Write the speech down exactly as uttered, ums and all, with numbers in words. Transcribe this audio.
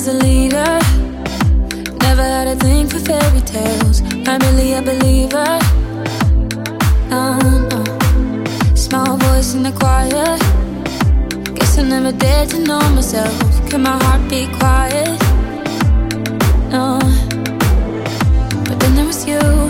was a leader. Never had a thing for fairy tales. Not really a believer. No, no. Small voice in the choir. Guess I never dared to know myself. Can my heart be quiet? No. But then there was you.